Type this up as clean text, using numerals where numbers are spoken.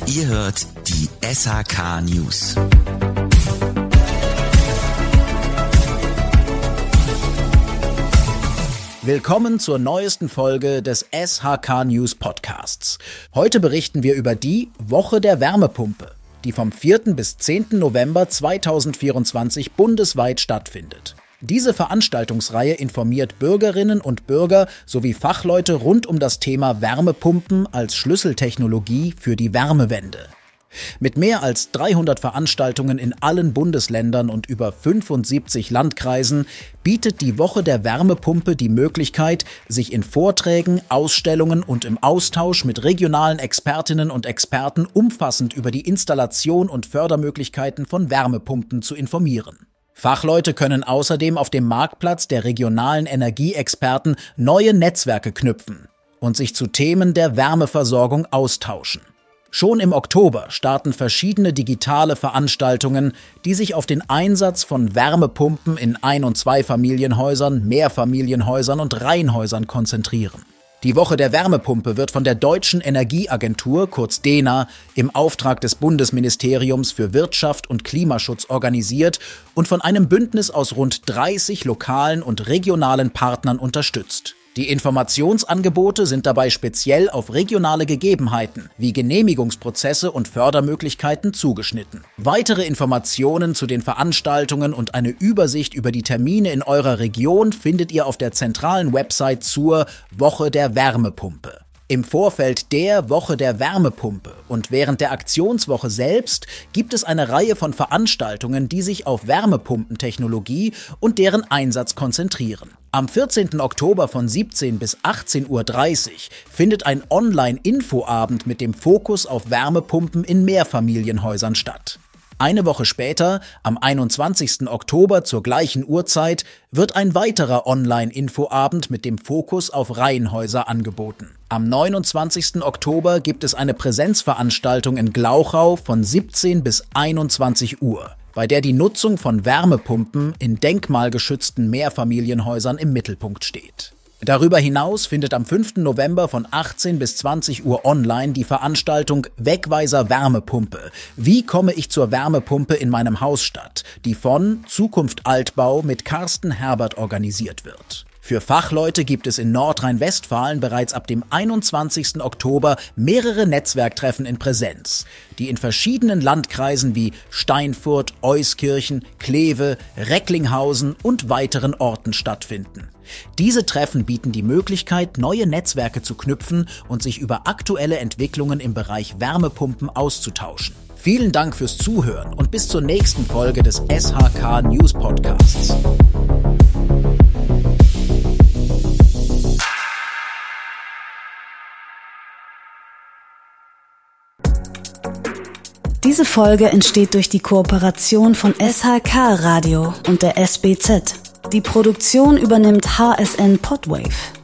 Ihr hört die SHK News. Willkommen zur neuesten Folge des SHK News Podcasts. Heute berichten wir über die Woche der Wärmepumpe, die vom 4. bis 10. November 2024 bundesweit stattfindet. Diese Veranstaltungsreihe informiert Bürgerinnen und Bürger sowie Fachleute rund um das Thema Wärmepumpen als Schlüsseltechnologie für die Wärmewende. Mit mehr als 300 Veranstaltungen in allen Bundesländern und über 75 Landkreisen bietet die Woche der Wärmepumpe die Möglichkeit, sich in Vorträgen, Ausstellungen und im Austausch mit regionalen Expertinnen und Experten umfassend über die Installation und Fördermöglichkeiten von Wärmepumpen zu informieren. Fachleute können außerdem auf dem Marktplatz der regionalen Energieexperten neue Netzwerke knüpfen und sich zu Themen der Wärmeversorgung austauschen. Schon im Oktober starten verschiedene digitale Veranstaltungen, die sich auf den Einsatz von Wärmepumpen in Ein- und Zweifamilienhäusern, Mehrfamilienhäusern und Reihenhäusern konzentrieren. Die Woche der Wärmepumpe wird von der Deutschen Energieagentur, kurz DENA, im Auftrag des Bundesministeriums für Wirtschaft und Klimaschutz organisiert und von einem Bündnis aus rund 30 lokalen und regionalen Partnern unterstützt. Die Informationsangebote sind dabei speziell auf regionale Gegebenheiten wie Genehmigungsprozesse und Fördermöglichkeiten zugeschnitten. Weitere Informationen zu den Veranstaltungen und eine Übersicht über die Termine in eurer Region findet ihr auf der zentralen Website zur Woche der Wärmepumpe. Im Vorfeld der Woche der Wärmepumpe und während der Aktionswoche selbst gibt es eine Reihe von Veranstaltungen, die sich auf Wärmepumpentechnologie und deren Einsatz konzentrieren. Am 14. Oktober von 17 bis 18:30 Uhr findet ein Online-Infoabend mit dem Fokus auf Wärmepumpen in Mehrfamilienhäusern statt. Eine Woche später, am 21. Oktober zur gleichen Uhrzeit, wird ein weiterer Online-Infoabend mit dem Fokus auf Reihenhäuser angeboten. Am 29. Oktober gibt es eine Präsenzveranstaltung in Glauchau von 17 bis 21 Uhr, bei der die Nutzung von Wärmepumpen in denkmalgeschützten Mehrfamilienhäusern im Mittelpunkt steht. Darüber hinaus findet am 5. November von 18 bis 20 Uhr online die Veranstaltung Wegweiser Wärmepumpe. Wie komme ich zur Wärmepumpe in meinem Haus statt, die von Zukunft Altbau mit Carsten Herbert organisiert wird. Für Fachleute gibt es in Nordrhein-Westfalen bereits ab dem 21. Oktober mehrere Netzwerktreffen in Präsenz, die in verschiedenen Landkreisen wie Steinfurt, Euskirchen, Kleve, Recklinghausen und weiteren Orten stattfinden. Diese Treffen bieten die Möglichkeit, neue Netzwerke zu knüpfen und sich über aktuelle Entwicklungen im Bereich Wärmepumpen auszutauschen. Vielen Dank fürs Zuhören und bis zur nächsten Folge des SHK News Podcasts. Diese Folge entsteht durch die Kooperation von SHK Radio und der SBZ. Die Produktion übernimmt HSN Podwave.